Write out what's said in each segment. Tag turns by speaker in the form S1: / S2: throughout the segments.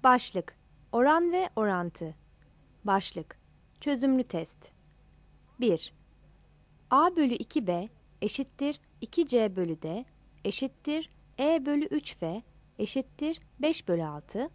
S1: Başlık: Oran ve orantı. Başlık: Çözümlü test. 1. A bölü 2b eşittir 2c bölü d eşittir e bölü 3f eşittir 5 bölü 6.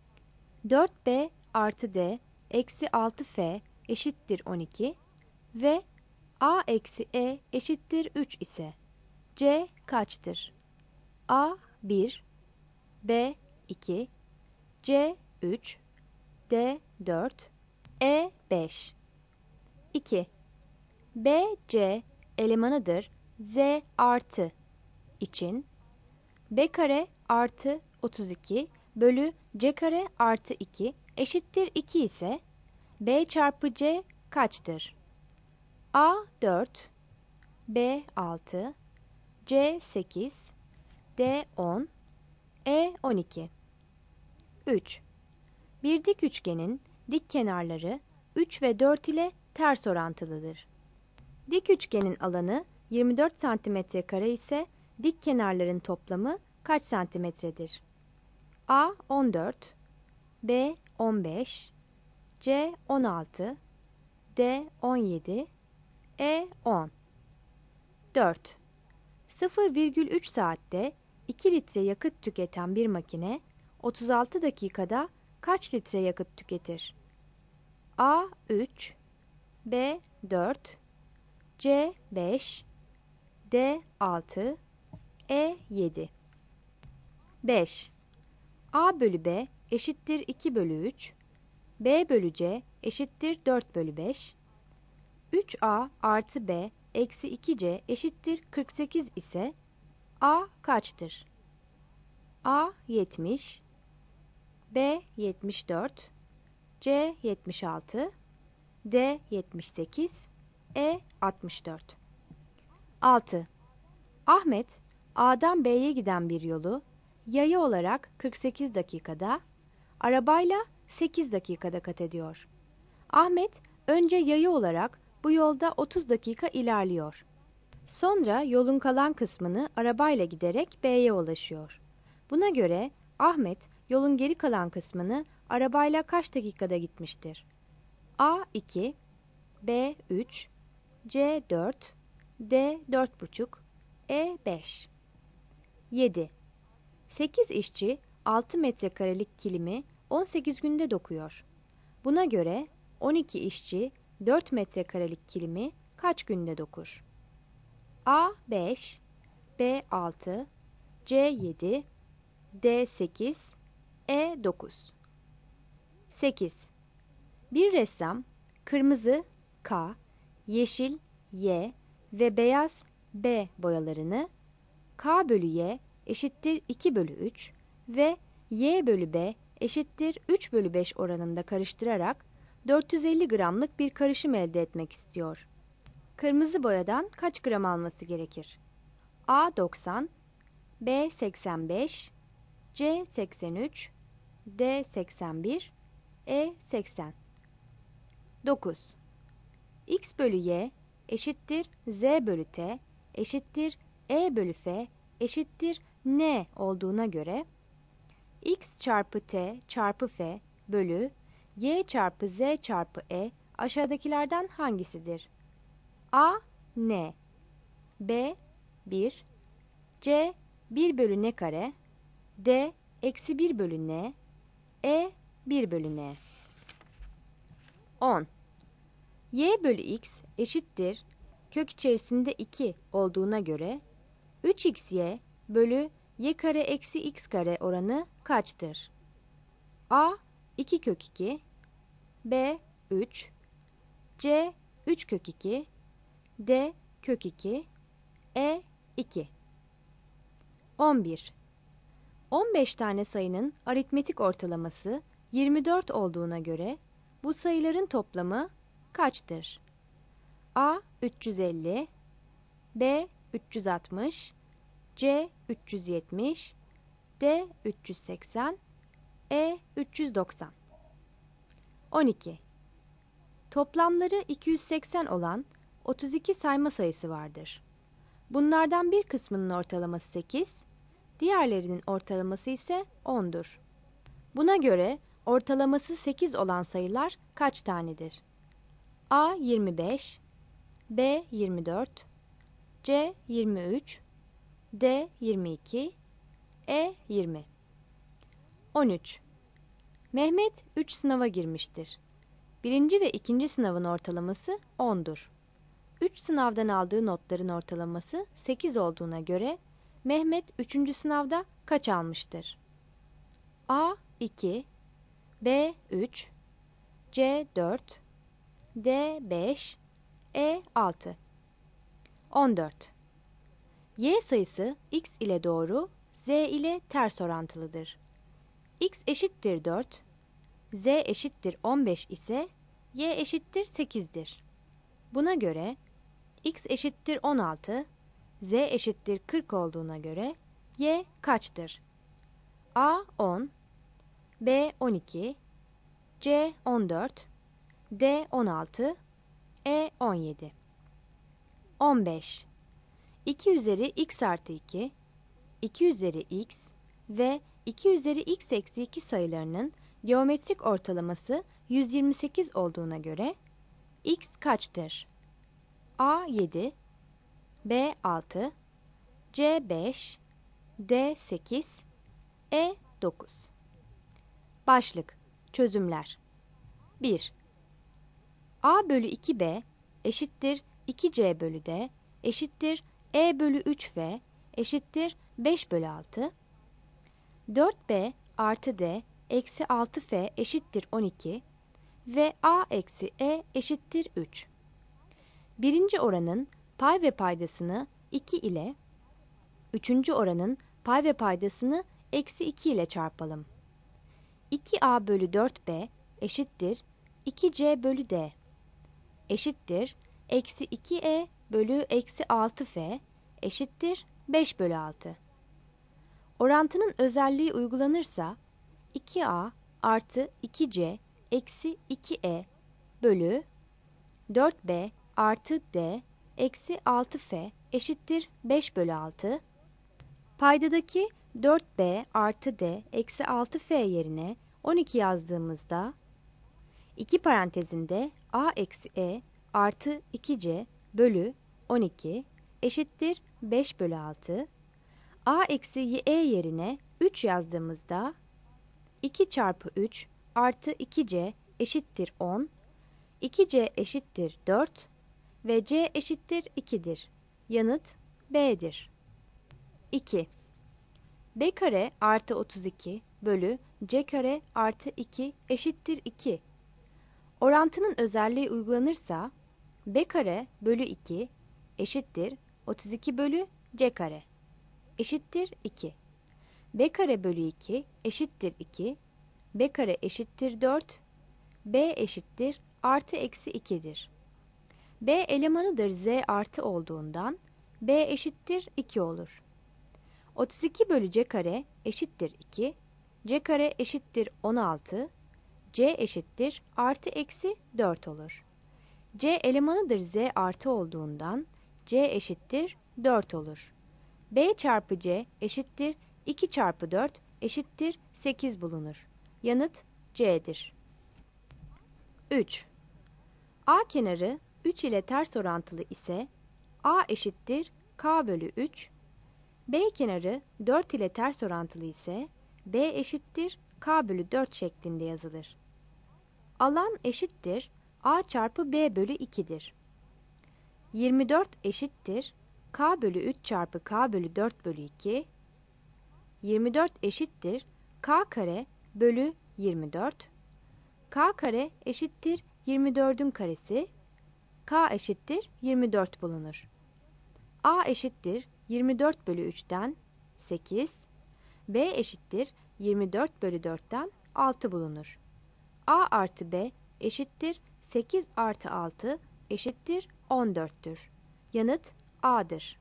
S1: 4b artı d eksi 6f eşittir 12 ve a eksi e eşittir 3 ise c kaçtır? A 1, b 2, c 3, d 4, e 5. 2. B, C elemanıdır Z artı için B kare artı 32 bölü C kare artı 2 eşittir 2 ise B çarpı C kaçtır? A 4, B 6, C 8, D 10, E 12. 3. Bir dik üçgenin dik kenarları 3 ve 4 ile ters orantılıdır. Dik üçgenin alanı 24 cm² ise dik kenarların toplamı kaç santimetredir? A 14, B 15, C 16, D 17, E 10. 4. 0,3 saatte 2 litre yakıt tüketen bir makine 36 dakikada kaç litre yakıt tüketir? A 3, B 4, C 5, D 6, E 7. 5. A bölü B eşittir 2 bölü 3, B bölü C eşittir 4 bölü 5, 3A artı B eksi 2C eşittir 48 ise A kaçtır? A 70, B 74, C 76, D 78, E 64. 6. Ahmet, A'dan B'ye giden bir yolu yaya olarak 48 dakikada, arabayla 8 dakikada kat ediyor. Ahmet, önce yaya olarak bu yolda 30 dakika ilerliyor. Sonra yolun kalan kısmını arabayla giderek B'ye ulaşıyor. Buna göre Ahmet, yolun geri kalan kısmını arabayla kaç dakikada gitmiştir? A 2, B 3, C 4, D 4,5, E 5. 7. 8 işçi 6 metrekarelik kilimi 18 günde dokuyor. Buna göre 12 işçi 4 metrekarelik kilimi kaç günde dokur? A 5, B 6, C 7, D 8, E 9. 8. Bir ressam kırmızı K, yeşil Y ve beyaz B boyalarını K bölü Y eşittir 2 bölü 3 ve Y bölü B eşittir 3 bölü 5 oranında karıştırarak 450 gramlık bir karışım elde etmek istiyor. Kırmızı boyadan kaç gram alması gerekir? A 90, B 85, C 83, D 81, E 80. 9. X bölü Y eşittir Z bölü T eşittir E bölü F eşittir N olduğuna göre X çarpı T çarpı F bölü Y çarpı Z çarpı E aşağıdakilerden hangisidir? A. N, B 1, C 1 bölü N kare, D eksi 1 bölü N, E 1 bölü N. 10. Y bölü X eşittir kök içerisinde 2 olduğuna göre 3xy bölü y kare eksi x kare oranı kaçtır? A 2 kök 2, B 3, C 3 kök 2, D kök 2, E 2. 11. 15 tane sayının aritmetik ortalaması 24 olduğuna göre bu sayıların toplamı kaçtır? A 350, B 360, C 370, D 380, E 390. 12. Toplamları 280 olan 32 sayma sayısı vardır. Bunlardan bir kısmının ortalaması 8, diğerlerinin ortalaması ise 10'dur. Buna göre ortalaması 8 olan sayılar kaç tanedir? A 25, B 24, C 23, D 22, E 20. 13. Mehmet 3 sınava girmiştir. Birinci ve ikinci sınavın ortalaması 10'dur. 3 sınavdan aldığı notların ortalaması 8 olduğuna göre Mehmet 3. sınavda kaç almıştır? A 2, B 3, C 4, D 5, E 6. 14. Y sayısı x ile doğru, z ile ters orantılıdır. X eşittir 4, z eşittir 15 ise y eşittir 8'dir. Buna göre x eşittir 16, z eşittir 40 olduğuna göre y kaçtır? A 10, B 12, C 14, D 16, E 17. 15. 2 üzeri x artı 2, 2 üzeri x ve 2 üzeri x eksi 2 sayılarının geometrik ortalaması 128 olduğuna göre x kaçtır? A 7, B 6, C 5, D 8, E 9. Başlık: Çözümler. 1. A bölü 2b eşittir 2c bölü d eşittir e bölü 3f eşittir 5 bölü 6. 4b artı d eksi 6f eşittir 12 ve a eksi e eşittir 3. Birinci oranın pay ve paydasını 2 ile, üçüncü oranın pay ve paydasını eksi 2 ile çarpalım. 2a bölü 4b eşittir 2c bölü d eşittir eksi 2e bölü eksi 6f eşittir 5 bölü 6. Orantının özelliği uygulanırsa 2a artı 2c eksi 2e bölü 4b artı d eksi 6f eşittir 5 bölü 6. Paydadaki 4b artı d eksi 6f yerine 12 yazdığımızda 2 parantezinde a eksi e artı 2c bölü 12 eşittir 5 bölü 6. A eksi e yerine 3 yazdığımızda 2 çarpı 3 artı 2c eşittir 10, 2c eşittir 4 ve c eşittir 2'dir. Yanıt B'dir. 2. B kare artı 32 bölü c kare artı 2 eşittir 2. Orantının özelliği uygulanırsa b kare bölü 2 eşittir 32 bölü c kare eşittir 2. B kare bölü 2 eşittir 2. B kare eşittir 4. B eşittir artı eksi 2'dir. B elemanıdır z artı olduğundan B eşittir 2 olur. 32 bölü c kare eşittir 2. C kare eşittir 16. C eşittir artı eksi 4 olur. C elemanıdır z artı olduğundan C eşittir 4 olur. B çarpı C eşittir 2 çarpı 4 eşittir 8 bulunur. Yanıt C'dir. 3. A kenarı 3 ile ters orantılı ise A eşittir K bölü 3. B kenarı 4 ile ters orantılı ise B eşittir K bölü 4 şeklinde yazılır. Alan eşittir A çarpı B bölü 2'dir. 24 eşittir K bölü 3 çarpı K bölü 4 bölü 2. 24 eşittir K kare bölü 24. K kare eşittir 24'ün karesi. K eşittir 24 bulunur. A eşittir 24 bölü 3'ten 8. B eşittir 24 bölü 4'ten 6 bulunur. A artı B eşittir 8 artı 6 eşittir 14'tür. Yanıt A'dır.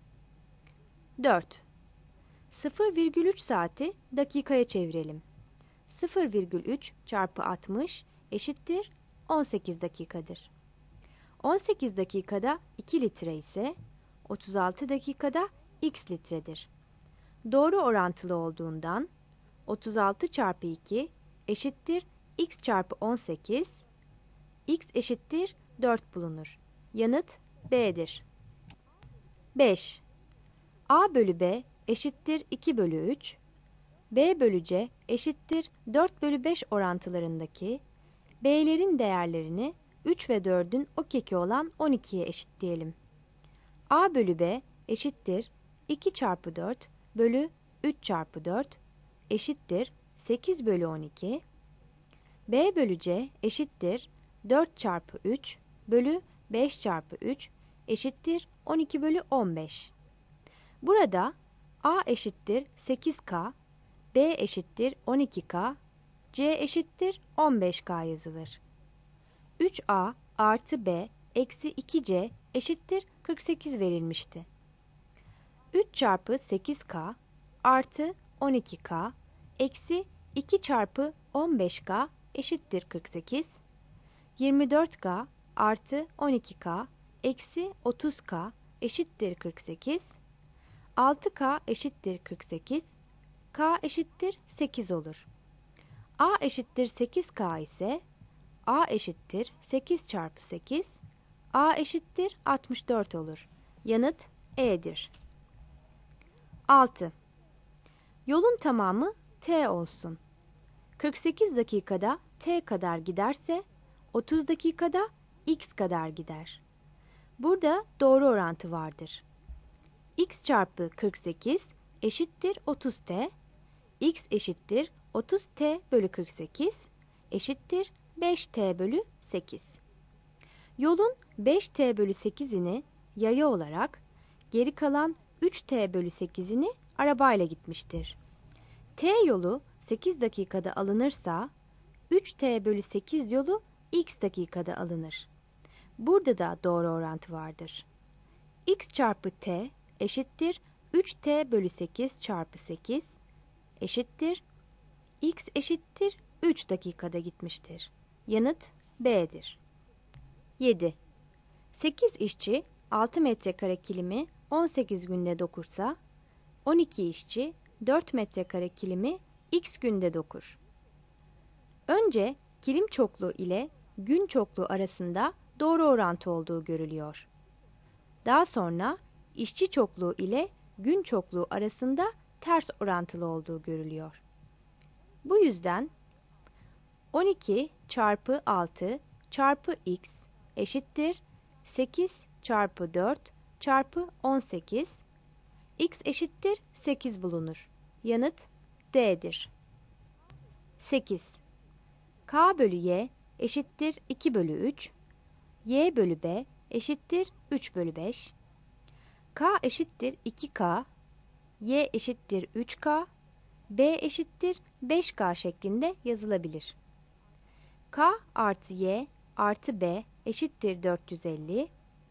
S1: 4. 0,3 saati dakikaya çevirelim. 0,3 çarpı 60 eşittir 18 dakikadır. 18 dakikada 2 litre ise 36 dakikada x litredir. Doğru orantılı olduğundan 36 çarpı 2 eşittir x çarpı 18. X eşittir 4 bulunur. Yanıt B'dir. 5. A bölü B eşittir 2 bölü 3. B bölü C eşittir 4 bölü 5 orantılarındaki B'lerin değerlerini 3 ve 4'ün okeki olan 12'ye eşitleyelim. A bölü B eşittir 2 çarpı 4 bölü 3 çarpı 4 eşittir 8 bölü 12. B bölü C eşittir 4 çarpı 3 bölü 5 çarpı 3 eşittir 12 bölü 15. Burada A eşittir 8K, B eşittir 12K, C eşittir 15K yazılır. 3A artı B eksi 2C eşittir 48 verilmişti. 3 çarpı 8K artı 12K eksi 2 çarpı 15K eşittir 48. 24K artı 12K eksi 30K eşittir 48. 6K eşittir 48. K eşittir 8 olur. A eşittir 8K ise A eşittir 8 çarpı 8. A eşittir 64 olur. Yanıt E'dir. 6. Yolun tamamı T olsun. 48 dakikada T kadar giderse 30 dakikada X kadar gider. Burada doğru orantı vardır. X çarpı 48 eşittir 30T. X eşittir 30T bölü 48 eşittir 5T bölü 8. Yolun 5T bölü 8'ini yaya olarak geri kalan 3T bölü 8'ini arabayla gitmiştir. T yolu 8 dakikada alınırsa 3T bölü 8 yolu X dakikada alınır. Burada da doğru orantı vardır. X çarpı T eşittir 3T bölü 8 çarpı 8 eşittir X eşittir 3 dakikada gitmiştir. Yanıt B'dir. 7. 8 işçi 6 metrekare kilimi 18 günde dokursa 12 işçi 4 metrekare kilimi X günde dokur. Önce kilim çokluğu ile gün çokluğu arasında doğru orantı olduğu görülüyor. Daha sonra işçi çokluğu ile gün çokluğu arasında ters orantılı olduğu görülüyor. Bu yüzden 12 çarpı 6 çarpı x eşittir 8 çarpı 4 çarpı 18. X eşittir 8 bulunur. Yanıt D'dir. 8. K bölü Y eşittir 2 bölü 3. Y bölü B eşittir 3 bölü 5. K eşittir 2K. Y eşittir 3K. B eşittir 5K şeklinde yazılabilir. K artı Y artı B eşittir 450.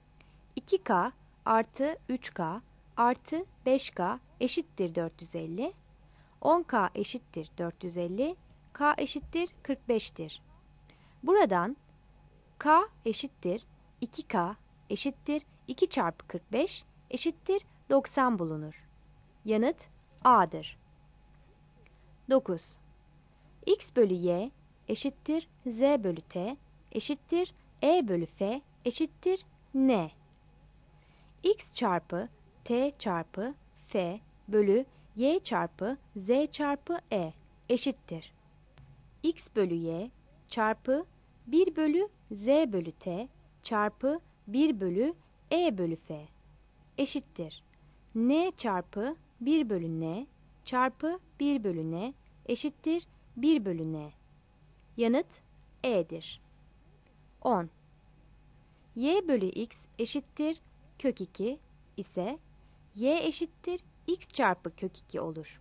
S1: 2K artı 3K artı 5K eşittir 450. 10K eşittir 450. K eşittir 45'tir. Buradan K eşittir 2K eşittir 2 çarpı 45 eşittir 90 bulunur. Yanıt A'dır. 9. X bölü Y eşittir Z bölü T eşittir E bölü F eşittir N. X çarpı T çarpı F bölü Y çarpı Z çarpı E eşittir. X bölü Y çarpı 1 bölü Z bölü T çarpı 1 bölü E bölü F eşittir. N çarpı 1 bölü N çarpı 1 bölü N eşittir 1 bölü N. Yanıt E'dir. 10. Y bölü X eşittir kök 2 ise Y eşittir X çarpı kök 2 olur.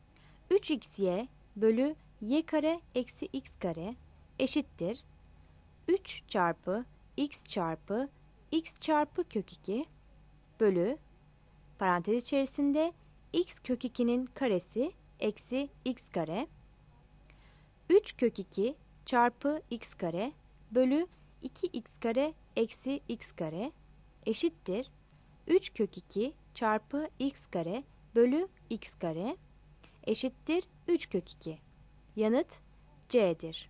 S1: 3xy bölü y kare eksi x kare eşittir 3 çarpı x çarpı kök 2 bölü parantez içerisinde x kök 2'nin karesi eksi x kare 3 kök 2 çarpı x kare bölü 2x kare eksi x kare eşittir 3 kök 2 çarpı x kare bölü x kare eşittir 3 kök 2. Yanıt C'dir.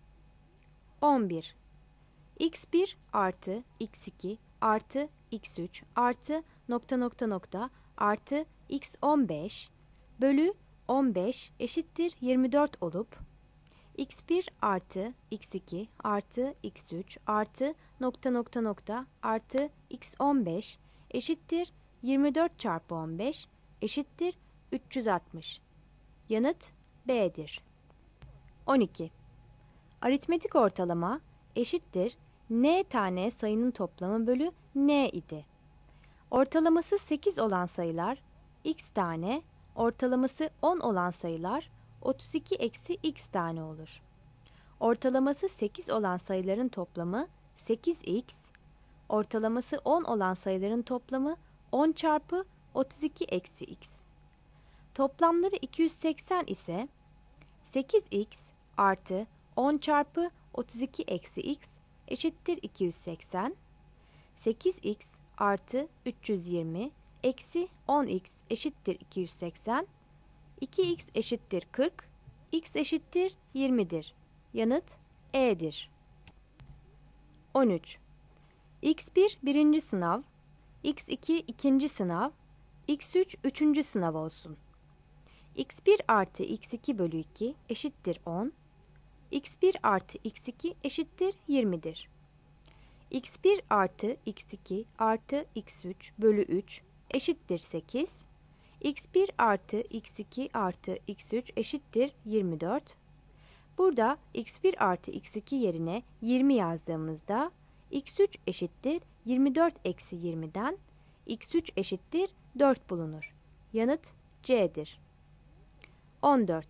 S1: 11. x1 artı x2 artı x3 artı nokta nokta nokta artı x15 bölü 15 eşittir 24 olup x1 artı x2 artı x3 artı nokta nokta nokta artı x15 eşittir 24 çarpı 15 eşittir 360. Yanıt B'dir. 12. Aritmetik ortalama eşittir n tane sayının toplamı bölü n idi. Ortalaması 8 olan sayılar x tane, ortalaması 10 olan sayılar 32 eksi x tane olur. Ortalaması 8 olan sayıların toplamı 8x, ortalaması 10 olan sayıların toplamı 10 çarpı 32 eksi x. Toplamları 280 ise 8x artı 10 çarpı 32 eksi x eşittir 280. 8x artı 320 eksi 10x eşittir 280. 2x eşittir 40. X eşittir 20'dir. Yanıt E'dir. 13. x1 birinci sınav, x2 ikinci sınav, x3 üçüncü sınav olsun. x1 artı x2 bölü 2 eşittir 10. x1 artı x2 eşittir 20'dir. x1 artı x2 artı x3 bölü 3 eşittir 8. x1 artı x2 artı x3 eşittir 24. Burada x1 artı x2 yerine 20 yazdığımızda x3 eşittir 24 eksi 20'den x3 eşittir 4 bulunur. Yanıt C'dir. 14.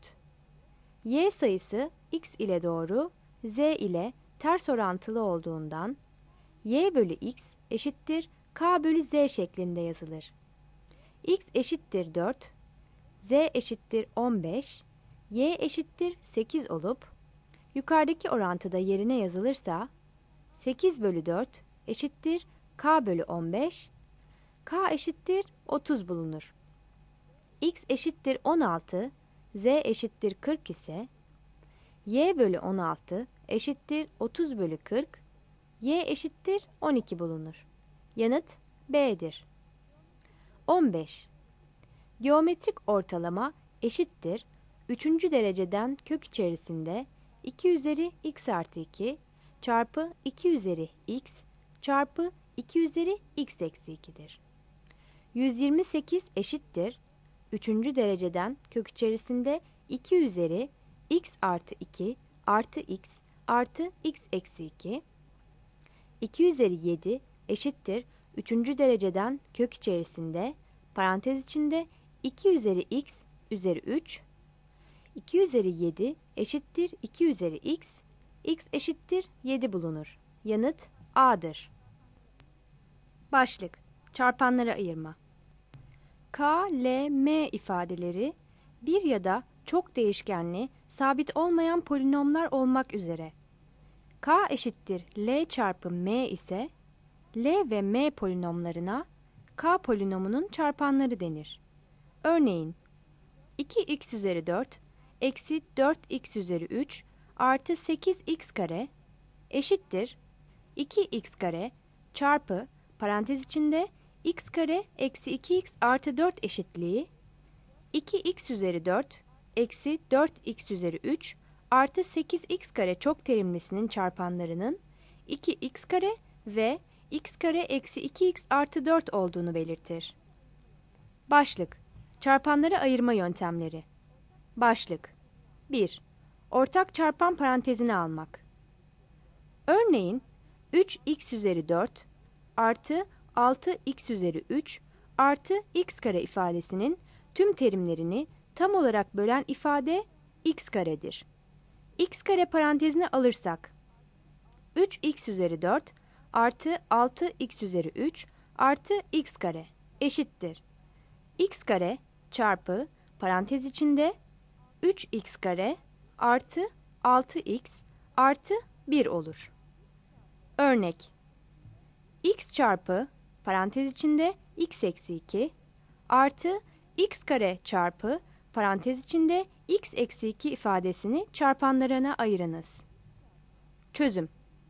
S1: Y sayısı x ile doğru, z ile ters orantılı olduğundan y bölü x eşittir k bölü z şeklinde yazılır. X eşittir 4, z eşittir 15, y eşittir 8 olup yukarıdaki orantıda yerine yazılırsa 8 bölü 4 eşittir k bölü 15, k eşittir 30 bulunur. X eşittir 16, z eşittir 40 ise y bölü 16 eşittir 30 bölü 40, y eşittir 12 bulunur. Yanıt B'dir. 15. Geometrik ortalama eşittir 3. dereceden kök içerisinde 2 üzeri x artı 2 çarpı 2 üzeri x çarpı 2 üzeri x eksi 2'dir. 128 eşittir 3. dereceden kök içerisinde 2 üzeri x artı 2 artı x artı x eksi 2. 2 üzeri 7 eşittir 3. dereceden kök içerisinde parantez içinde 2 üzeri x üzeri 3. 2 üzeri 7 eşittir 2 üzeri x. X eşittir 7 bulunur. Yanıt A'dır. Başlık. Çarpanlara ayırma. K, L, M ifadeleri bir ya da çok değişkenli, sabit olmayan polinomlar olmak üzere. K eşittir L çarpı M ise L ve M polinomlarına K polinomunun çarpanları denir. Örneğin 2x üzeri 4 eksi 4x üzeri 3 artı 8x kare eşittir 2x kare çarpı parantez içinde x kare eksi 2x artı 4 eşitliği 2x üzeri 4 eksi 4x üzeri 3 artı 8x kare çok terimlisinin çarpanlarının 2x kare ve x kare eksi 2x artı 4 olduğunu belirtir. Başlık. Çarpanları ayırma yöntemleri. Başlık. 1. Ortak çarpan parantezini almak. Örneğin 3x üzeri 4 artı 6x üzeri 3 artı x kare ifadesinin tüm terimlerini tam olarak bölen ifade x karedir. X kare parantezine alırsak 3x üzeri 4 artı 6x üzeri 3 artı x kare eşittir. X kare çarpı parantez içinde 3x kare artı 6x artı 1 olur. Örnek. X çarpı parantez içinde x eksi 2 artı x kare çarpı parantez içinde x eksi 2 ifadesini çarpanlarına ayırınız. Çözüm.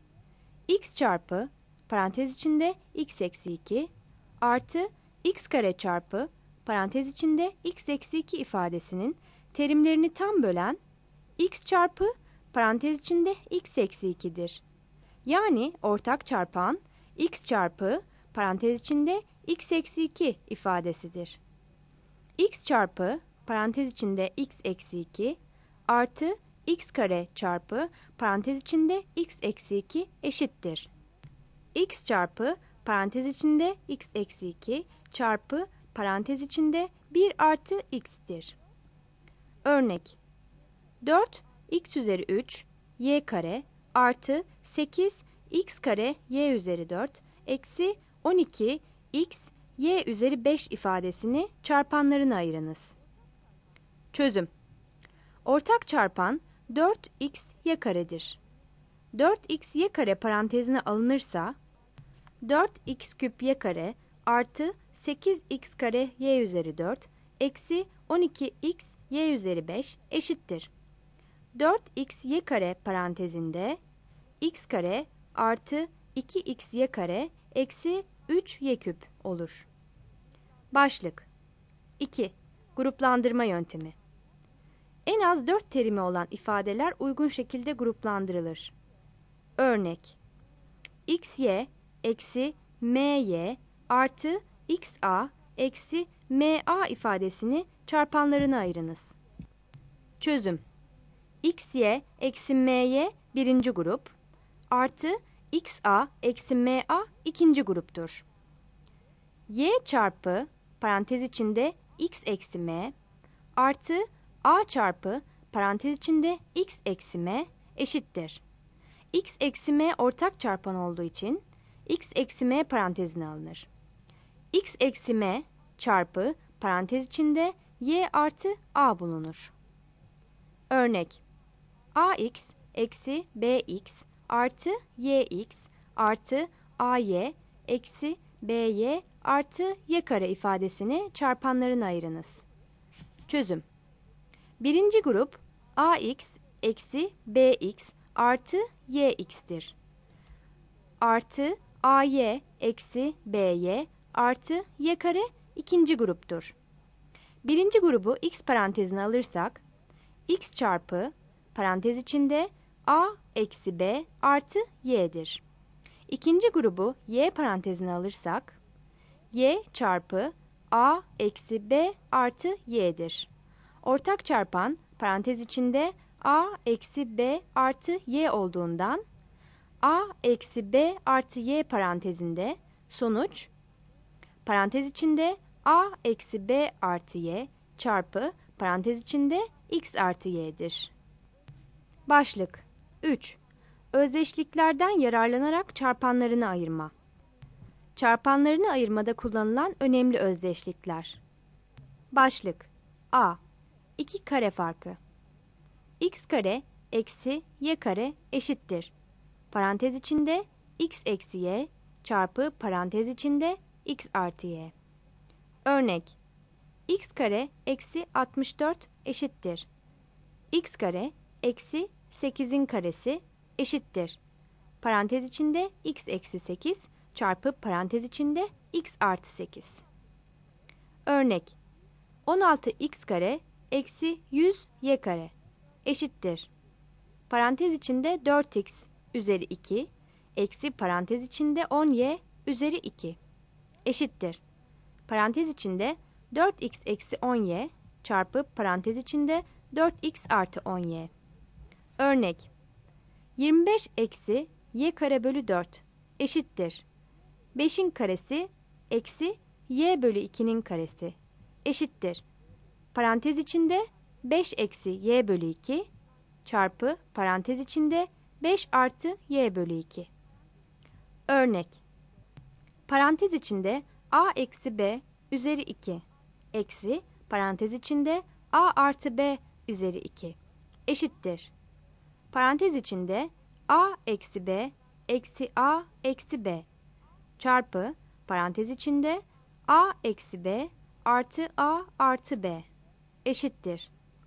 S1: X çarpı parantez içinde x eksi 2 artı x kare çarpı parantez içinde x eksi 2 ifadesinin terimlerini tam bölen x çarpı parantez içinde x eksi 2'dir. Yani ortak çarpan x çarpı parantez içinde x eksi 2 ifadesidir. X çarpı parantez içinde x eksi 2 artı x kare çarpı parantez içinde x eksi 2 eşittir. X çarpı parantez içinde x eksi 2 çarpı parantez içinde 1 artı x'tir. Örnek 4 x üzeri 3 y kare artı 8 x kare y üzeri 4 eksi 12 x y üzeri 5 ifadesini çarpanlarına ayırınız. Çözüm. Ortak çarpan 4x y karedir. 4x y kare parantezine alınırsa 4x küp y kare artı 8x kare y üzeri 4 eksi 12x y üzeri 5 eşittir. 4x y kare parantezinde x kare artı 2x y kare eksi 3 y küp olur. Başlık 2. Gruplandırma yöntemi. En az 4 terimi olan ifadeler uygun şekilde gruplandırılır. Örnek xy eksi my artı xa eksi ma ifadesini çarpanlarına ayırınız. Çözüm. Xy eksi my birinci grup artı xa eksi ma ikinci gruptur. Y çarpı parantez içinde x eksi m artı a çarpı parantez içinde x eksi m eşittir. X eksi m ortak çarpan olduğu için x eksi m parantezine alınır. X eksi m çarpı parantez içinde y artı a bulunur. Örnek ax eksi bx artı yx artı ay eksi by artı y kare ifadesini çarpanlarına ayırınız. Çözüm. Birinci grup ax eksi bx artı yx'tir. Artı ay eksi by artı y kare ikinci gruptur. Birinci grubu x parantezine alırsak x çarpı parantez içinde a eksi b artı y'dir. İkinci grubu y parantezine alırsak y çarpı a eksi b artı y'dir. Ortak çarpan parantez içinde a eksi b artı y olduğundan a eksi b artı y parantezinde sonuç parantez içinde a eksi b artı y çarpı parantez içinde x artı y'dir. Başlık 3. Özdeşliklerden yararlanarak çarpanlarını ayırma. Çarpanlarını ayırmada kullanılan önemli özdeşlikler. Başlık A. 2 kare farkı. X kare eksi y kare eşittir. Parantez içinde x eksi y çarpı parantez içinde x artı y. Örnek x kare eksi 64 eşittir. X kare eksi 8'in karesi eşittir. Parantez içinde x eksi 8 çarpı parantez içinde x artı 8. Örnek 16x kare eksi 100 y kare eşittir. Parantez içinde 4x üzeri 2 eksi parantez içinde 10y üzeri 2 eşittir. Parantez içinde 4x eksi 10y çarpı parantez içinde 4x artı 10y. Örnek 25 eksi y kare bölü 4 eşittir. 5'in karesi eksi y bölü 2'nin karesi eşittir. Parantez içinde 5 eksi y bölü 2 çarpı parantez içinde 5 artı y bölü 2. Örnek parantez içinde a eksi b üzeri 2 eksi parantez içinde a artı b üzeri 2 eşittir. Parantez içinde a eksi b eksi a eksi b çarpı parantez içinde a eksi b artı a artı b eşittir.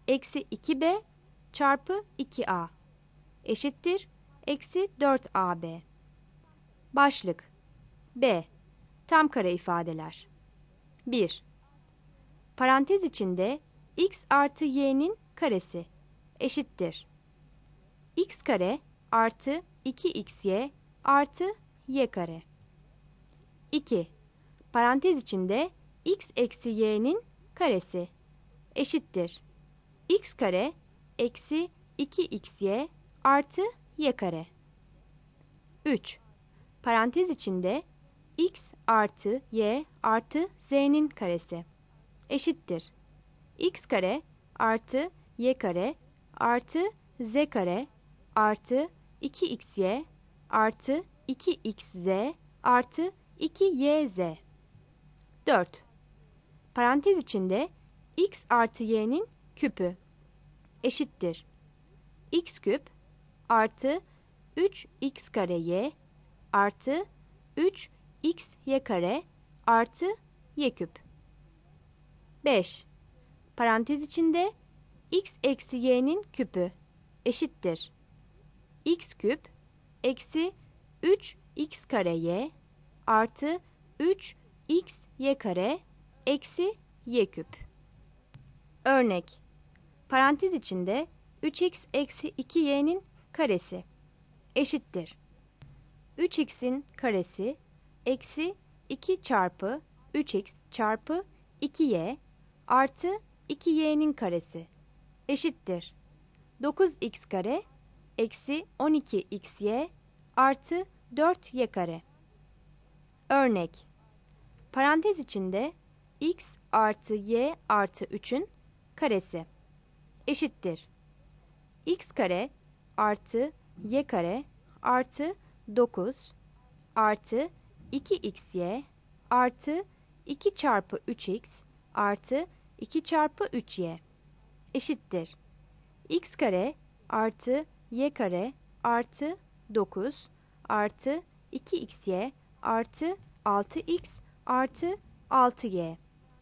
S1: eksi 2b çarpı 2a eşittir eksi 4ab. Başlık B. Tam kare ifadeler. 1. Parantez içinde x artı y'nin karesi eşittir x kare artı 2xy artı y kare. 2. Parantez içinde x eksi y'nin karesi eşittir x kare eksi 2xy artı y kare. 3. Parantez içinde x artı y artı z'nin karesi eşittir x kare artı y kare artı z kare artı 2xy artı 2xz artı 2yz. 4. Parantez içinde x artı y'nin küpü eşittir x küp artı 3x kare y artı 3xy kare artı y küp. 5. Parantez içinde x eksi y'nin küpü eşittir x küp eksi 3x kare y artı 3xy kare eksi y küp. Örnek. Parantez içinde 3x eksi 2y'nin karesi eşittir 3x'in karesi eksi 2 çarpı 3x çarpı 2y artı 2y'nin karesi eşittir 9x kare eksi 12xy artı 4y kare. Örnek. Parantez içinde x artı y artı 3'ün karesi eşittir x kare artı y kare artı 9 artı 2xy artı 2 çarpı 3x artı 2 çarpı 3y eşittir x kare artı y kare artı 9 artı 2xy artı 6x artı 6y.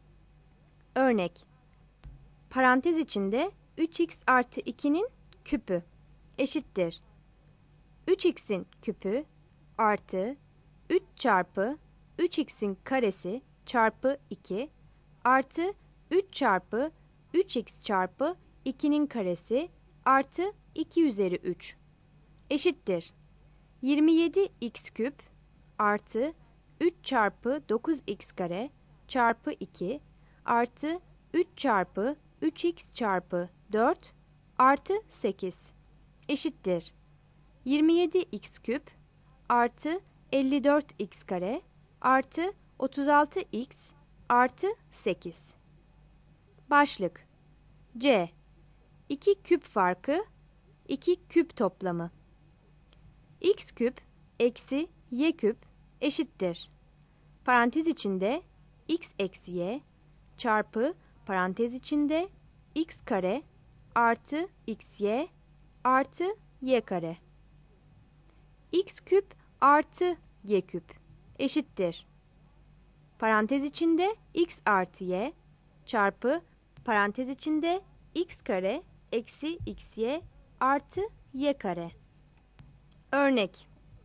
S1: Örnek. Parantez içinde 3x artı 2'nin küpü eşittir 3x'in küpü artı 3 çarpı 3x'in karesi çarpı 2 artı 3 çarpı 3x çarpı 2'nin karesi artı 2 üzeri 3 eşittir 27x küp artı 3 çarpı 9x kare çarpı 2 artı 3 çarpı 3x çarpı 4 artı 8 eşittir 27x küp artı 54x kare artı 36x artı 8. Başlık C. 2 küp farkı 2 küp toplamı. X küp eksi y küp eşittir parantez içinde x eksi y çarpı parantez içinde x kare artı xy artı y kare. X küp artı y küp eşittir parantez içinde x artı y çarpı parantez içinde x kare eksi xy artı y kare. Örnek.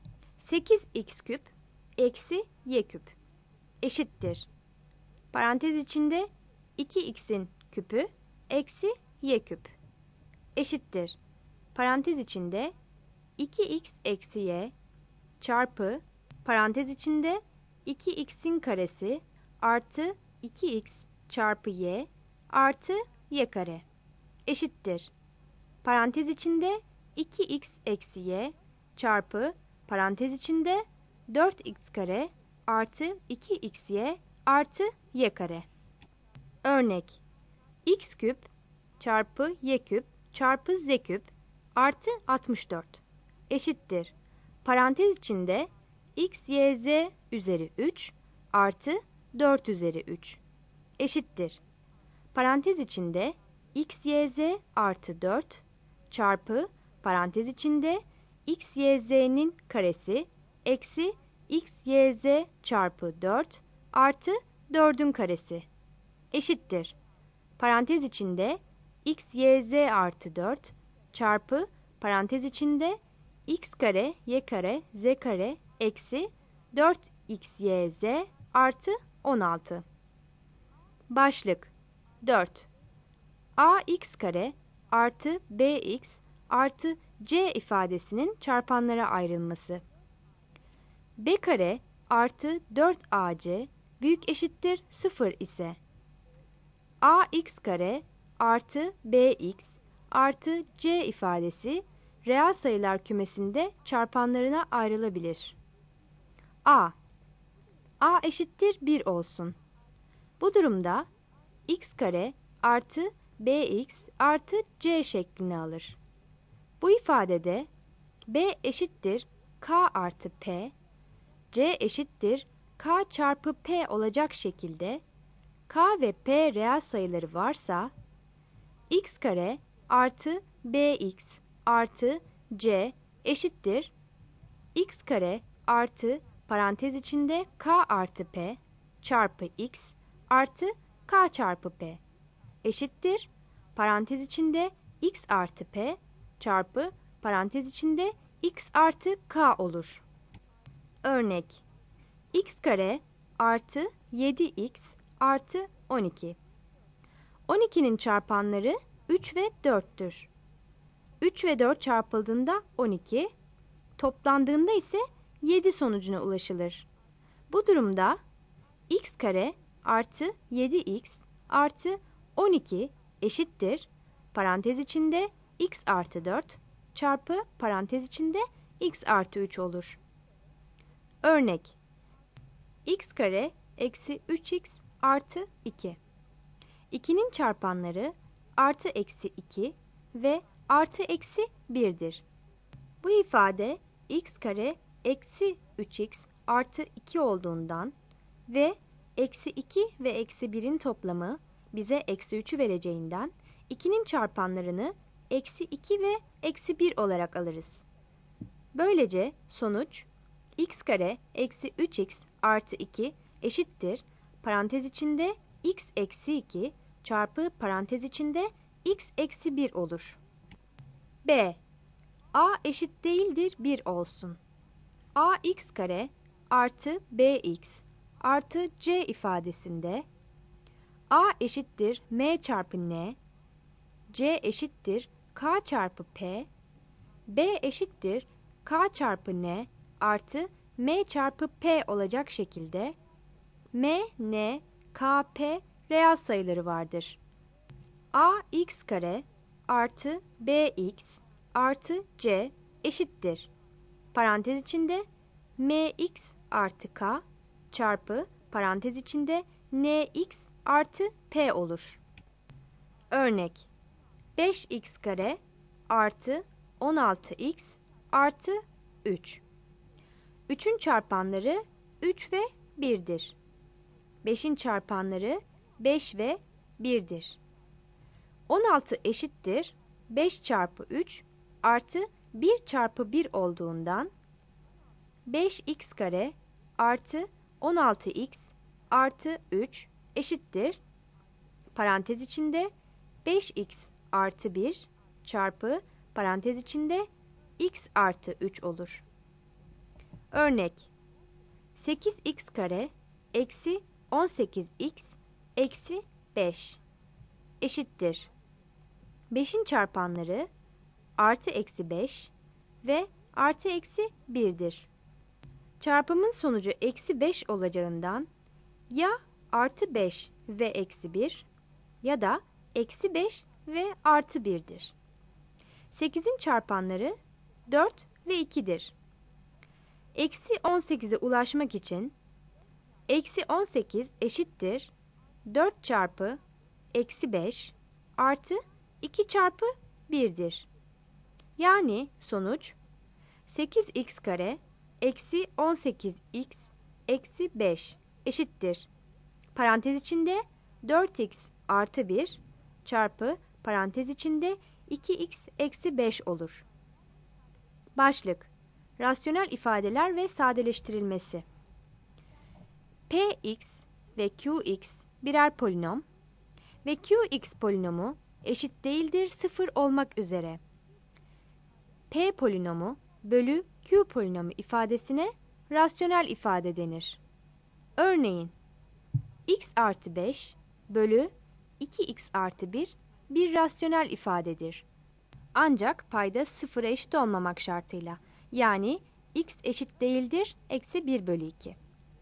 S1: 8x küp eksi y küp eşittir parantez içinde 2x'in küpü eksi y küp eşittir parantez içinde 2x eksi y çarpı parantez içinde 2x'in karesi artı 2x çarpı y artı y kare eşittir parantez içinde 2x eksi y çarpı parantez içinde 4x kare artı 2xy artı y kare. Örnek. X küp çarpı y küp çarpı z küp artı 64 eşittir parantez içinde x, y, z üzeri 3 artı 4 üzeri 3 eşittir parantez içinde x, y, z artı 4 çarpı parantez içinde x, y, z'nin karesi eksi x, y, z çarpı 4 artı 4'ün karesi eşittir parantez içinde x, y, z artı 4 çarpı parantez içinde x kare, y kare, z kare eksi 4x, y, z artı 16. Başlık 4. ax kare artı bx artı c ifadesinin çarpanlara ayrılması. B kare artı 4ac büyük eşittir 0 ise ax kare artı bx artı c ifadesi reel sayılar kümesinde çarpanlarına ayrılabilir. A eşittir 1 olsun. Bu durumda x kare artı bx artı c şeklini alır. Bu ifadede b eşittir k artı p, c eşittir k çarpı p olacak şekilde k ve p reel sayıları varsa x kare artı bx artı c eşittir x kare artı parantez içinde k artı p çarpı x artı k çarpı p eşittir parantez içinde x artı p çarpı parantez içinde x artı k olur. Örnek x kare artı 7x artı 12. 12'nin çarpanları 3 ve 4'tür. 3 ve 4 çarpıldığında 12, toplandığında ise 7 sonucuna ulaşılır. Bu durumda x kare artı 7x artı 12 eşittir parantez içinde x artı 4 çarpı parantez içinde x artı 3 olur. Örnek x kare eksi 3x artı 2. 2'nin çarpanları artı eksi 2 ve artı eksi 1'dir. Bu ifade x kare eksi 3x artı 2 olduğundan ve eksi 2 ve eksi 1'in toplamı bize eksi 3'ü vereceğinden 2'nin çarpanlarını eksi 2 ve eksi 1 olarak alırız. Böylece sonuç x kare eksi 3x artı 2 eşittir parantez içinde x eksi 2 çarpı parantez içinde x eksi 1 olur. B. A eşit değildir 1 olsun. ax kare artı bx artı c ifadesinde a eşittir m çarpı n, c eşittir k çarpı p, b eşittir k çarpı n artı m çarpı p olacak şekilde m, n, k, p reel sayıları vardır. ax kare artı bx artı c eşittir parantez içinde mx artı k çarpı parantez içinde nx artı p olur. Örnek 5x kare artı 16x artı 3. 3'ün çarpanları 3 ve 1'dir. 5'in çarpanları 5 ve 1'dir. 16 eşittir 5 çarpı 3 artı 1 çarpı 1 olduğundan 5x kare artı 16x artı 3 eşittir parantez içinde 5x artı 1 çarpı parantez içinde x artı 3 olur. Örnek 8x kare eksi 18x eksi 5 eşittir. 5'in çarpanları artı eksi 5 ve artı eksi 1'dir. Çarpımın sonucu eksi 5 olacağından ya artı 5 ve eksi 1 ya da eksi 5 ve artı 1'dir. 8'in çarpanları 4 ve 2'dir. Eksi 18'e ulaşmak için eksi 18 eşittir 4 çarpı eksi 5 artı 2 çarpı 1'dir. Yani sonuç 8x kare eksi 18x eksi 5 eşittir. Parantez içinde 4x artı 1 çarpı parantez içinde 2x eksi 5 olur. Başlık rasyonel ifadeler ve sadeleştirilmesi. Px ve qx birer polinom ve qx polinomu eşit değildir 0 olmak üzere. P polinomu bölü Q polinomu ifadesine rasyonel ifade denir. Örneğin x artı 5 bölü 2x artı 1 bir rasyonel ifadedir. Ancak payda 0'a eşit olmamak şartıyla. Yani x eşit değildir eksi 1 bölü 2.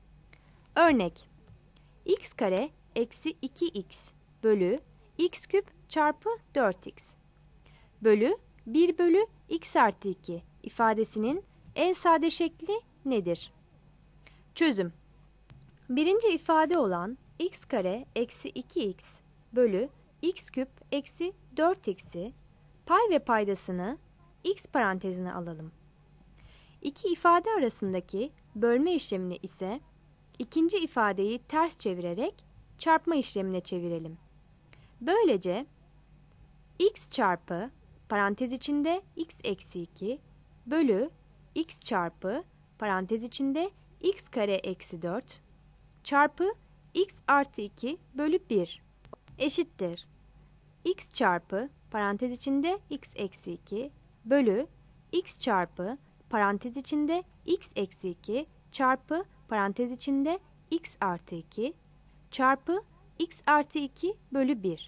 S1: Örnek x kare eksi 2x bölü x küp çarpı 4x bölü 1 bölü x artı 2 ifadesinin en sade şekli nedir? Çözüm. Birinci ifade olan x kare eksi 2x bölü x küp eksi 4x'i pay ve paydasını x parantezine alalım. İki ifade arasındaki bölme işlemini ise ikinci ifadeyi ters çevirerek çarpma işlemine çevirelim. Böylece x çarpı parantez içinde x eksi 2 bölü x çarpı parantez içinde x kare eksi 4 çarpı x artı 2 bölü 1 eşittir. X çarpı parantez içinde x eksi 2 bölü x çarpı parantez içinde x eksi 2 çarpı parantez içinde x artı 2 çarpı x artı 2 bölü 1.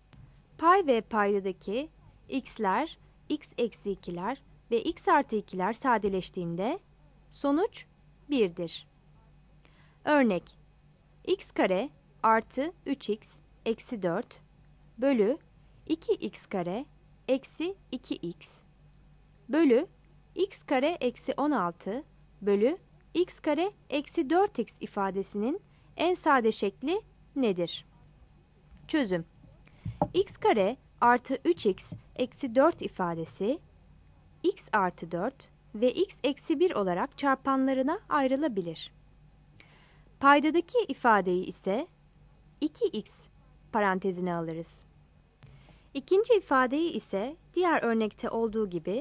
S1: Pay ve paydadaki x'ler, x eksi 2'ler ve x artı 2'ler sadeleştiğinde sonuç 1'dir. Örnek x kare artı 3x eksi 4 bölü 2x kare eksi 2x bölü x kare eksi 16 bölü x kare eksi 4x ifadesinin en sade şekli nedir? Çözüm. X kare artı 3x eksi 4 ifadesi x artı 4 ve x eksi 1 olarak çarpanlarına ayrılabilir. Paydadaki ifadeyi ise 2x parantezine alırız. İkinci ifadeyi ise diğer örnekte olduğu gibi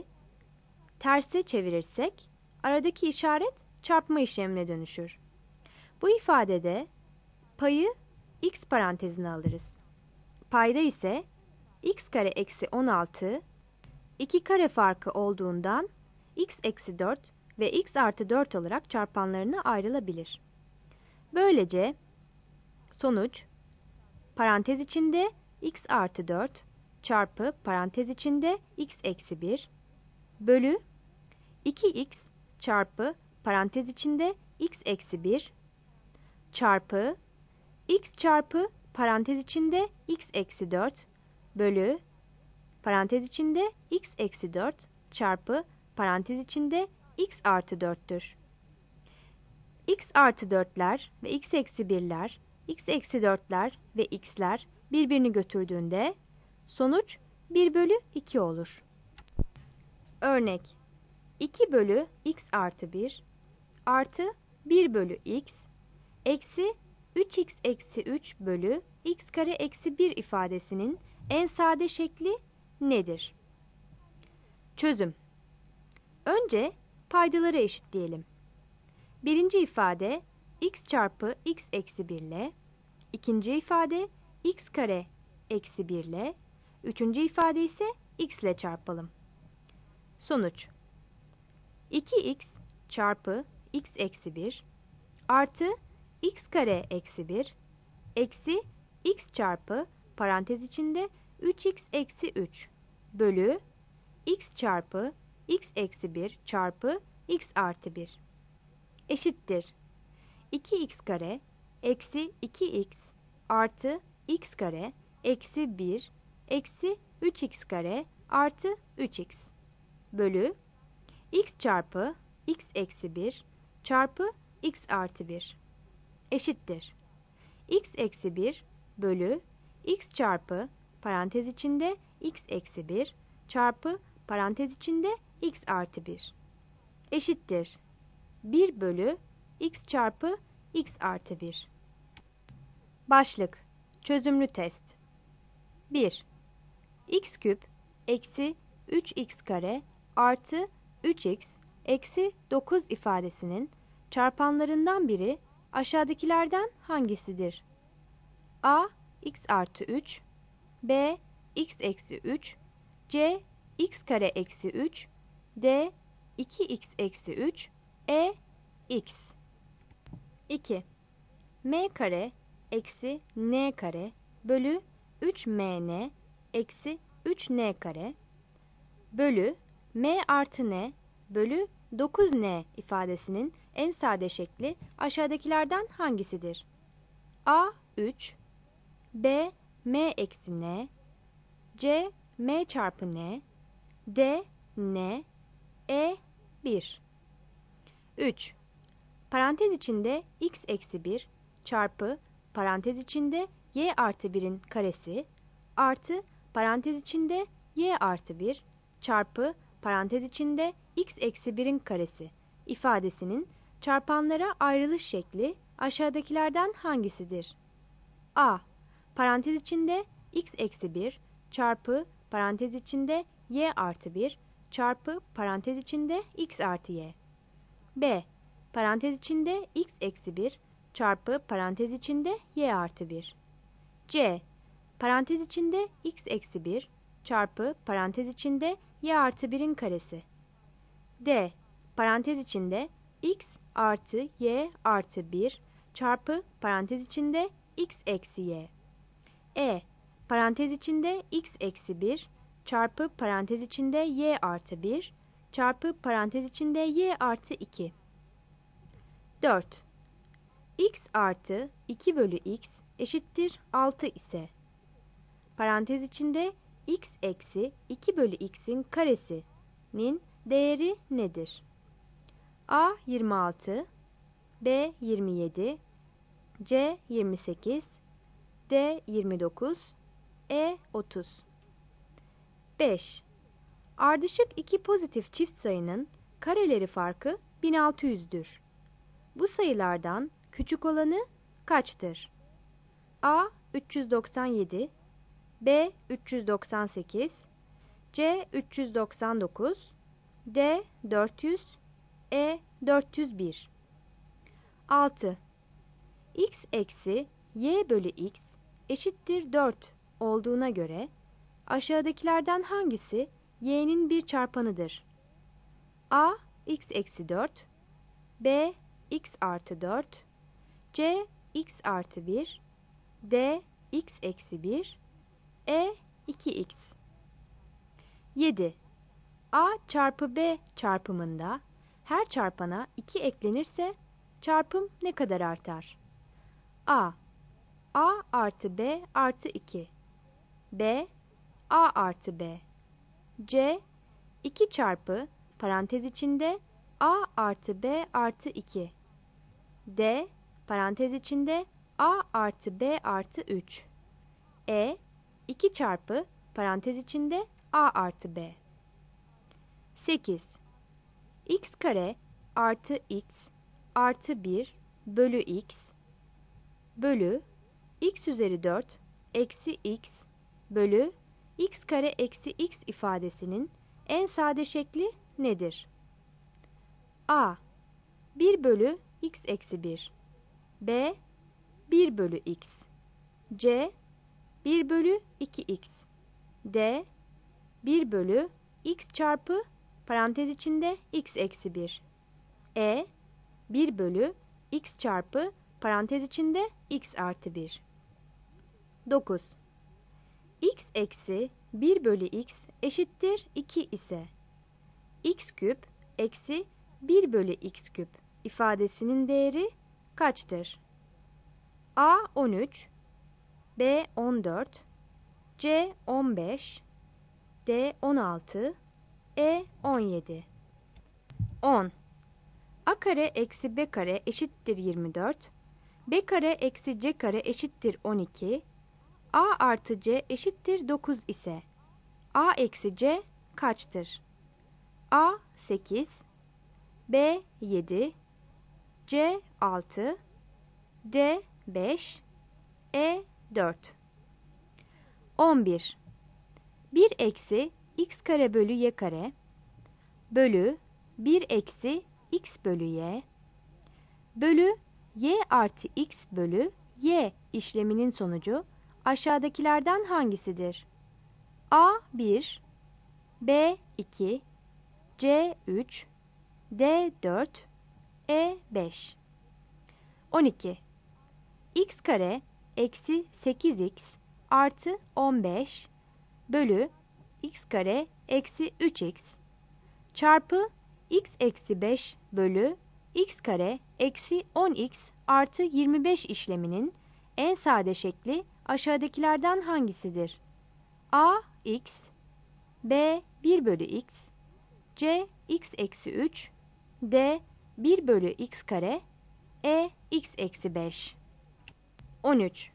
S1: terse çevirirsek aradaki işaret çarpma işlemine dönüşür. Bu ifadede payı x parantezine alırız. Payda ise x kare eksi 16, 2 kare farkı olduğundan x eksi 4 ve x artı 4 olarak çarpanlarına ayrılabilir. Böylece sonuç parantez içinde x artı 4 çarpı parantez içinde x eksi 1 bölü 2x çarpı parantez içinde x eksi 1 çarpı x çarpı parantez içinde x eksi 4 bölü parantez içinde x eksi 4 çarpı parantez içinde x artı 4'tür. X artı 4'ler ve x eksi 1'ler, x eksi 4'ler ve x'ler birbirini götürdüğünde sonuç 1 bölü 2 olur. Örnek 2 bölü x artı 1 artı 1 bölü x eksi 3x eksi 3 bölü x kare eksi 1 ifadesinin en sade şekli nedir? Çözüm. Önce paydaları eşitleyelim. Birinci ifade x çarpı x eksi 1 ile, ikinci ifade x kare eksi 1 ile, üçüncü ifade ise x ile çarpalım. Sonuç 2x çarpı x eksi 1 artı x kare eksi 1 eksi x çarpı parantez içinde 3x eksi 3 bölü x çarpı x eksi 1 çarpı x artı 1 eşittir. 2x kare eksi 2x artı x kare eksi 1 eksi 3x kare artı 3x bölü x çarpı x eksi 1 çarpı x artı 1 eşittir. X eksi 1 bölü x çarpı parantez içinde x eksi 1 çarpı parantez içinde x artı 1 eşittir. 1 bölü x çarpı x artı 1. Başlık. Çözümlü test. 1. X küp eksi 3x kare artı 3x eksi 9 ifadesinin çarpanlarından biri aşağıdakilerden hangisidir? A. X artı 3 B. x eksi 3, c x kare eksi 3, d 2x eksi 3, e x. 2. M kare eksi n kare bölü 3mn eksi 3n kare bölü m artı n bölü 9n ifadesinin en sade şekli aşağıdakilerden hangisidir? A 3, B m eksi n, C m çarpı n, D n, E 1. 3. Parantez içinde x eksi 1 çarpı parantez içinde y artı 1'in karesi artı parantez içinde y artı 1 çarpı parantez içinde x eksi 1'in karesi ifadesinin çarpanlara ayrılış şekli aşağıdakilerden hangisidir? A. Parantez içinde x eksi 1 çarpı parantez içinde y artı 1 çarpı parantez içinde x artı y. B. Parantez içinde x eksi 1 çarpı parantez içinde y artı 1. C. Parantez içinde x eksi 1 çarpı parantez içinde y artı 1'in karesi. D. Parantez içinde x artı y artı 1 çarpı parantez içinde x eksi y. E. Parantez içinde x eksi 1 çarpı parantez içinde y artı 1 çarpı parantez içinde y artı 2. 4. X artı 2 bölü x eşittir 6 ise parantez içinde x eksi 2 bölü x'in karesinin değeri nedir? A 26, B 27, C 28, D 29, E 30. 5. Ardışık iki pozitif çift sayının kareleri farkı 1600'dür. Bu sayılardan küçük olanı kaçtır? A 397, B 398, C 399, D 400, E 401. 6. X eksi y bölü x eşittir 4 olduğuna göre aşağıdakilerden hangisi y'nin bir çarpanıdır? A x eksi 4, B x artı 4, C x artı 1, D x eksi 1, E 2x. 7. A çarpı B çarpımında her çarpana 2 eklenirse çarpım ne kadar artar? A artı B artı 2, B A artı B, C 2 çarpı parantez içinde A artı B artı 2, D parantez içinde A artı B artı 3, E 2 çarpı parantez içinde A artı B. 8. X kare artı x artı 1 bölü x bölü x üzeri 4 eksi x bölü x kare eksi x ifadesinin en sade şekli nedir? A 1 bölü x eksi 1, B 1 bölü x, C 1 bölü 2x, D 1 bölü x çarpı parantez içinde x eksi 1, E 1 bölü x çarpı parantez içinde x artı 1. 9. X eksi 1 bölü x eşittir 2 ise x küp eksi 1 bölü x küp ifadesinin değeri kaçtır? A 13, B 14, C 15, D 16, E 17. 10. A kare eksi B kare eşittir 24, B kare eksi C kare eşittir 12, A artı C eşittir 9 ise A eksi C kaçtır? A 8, B 7, C 6, D 5, E 4. 11. 1 eksi x kare bölü y kare bölü 1 eksi x bölü y bölü y artı x bölü y işleminin sonucu aşağıdakilerden hangisidir? A1, B2, C3, D4, E5. 12. X kare eksi 8x artı 15 bölü x kare eksi 3x çarpı x eksi 5 bölü x kare eksi 10x artı 25 işleminin en sade şekli aşağıdakilerden hangisidir? A x, B 1 bölü x, C x eksi 3, D 1 bölü x kare, E x eksi 5. 13.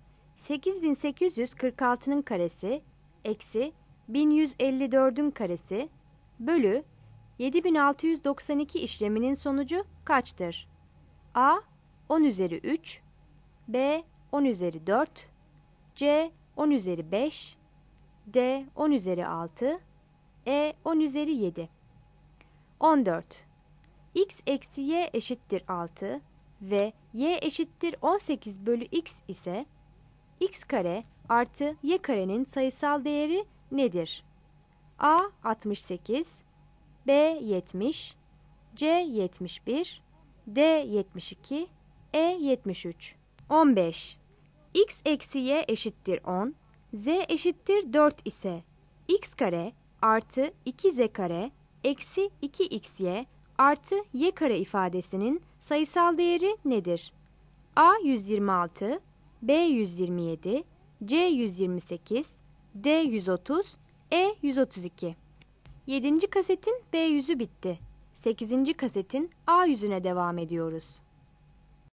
S1: 8846'nın karesi eksi 1154'ün karesi bölü 7692 işleminin sonucu kaçtır? A 10 üzeri 3, B 10 üzeri 4, C 10 üzeri 5, D 10 üzeri 6, E 10 üzeri 7. 14. X eksi y eşittir 6 ve y eşittir 18 bölü x ise x kare artı y karenin sayısal değeri nedir? A 68, B 70, C 71, D 72, E 73. 15. X eksi y eşittir 10, z eşittir 4 ise x kare artı 2z kare eksi 2xy artı y kare ifadesinin sayısal değeri nedir? A 126, B 127, C 128, D 130, E 132. 7. kasetin B yüzü bitti. 8. kasetin A yüzüne devam ediyoruz.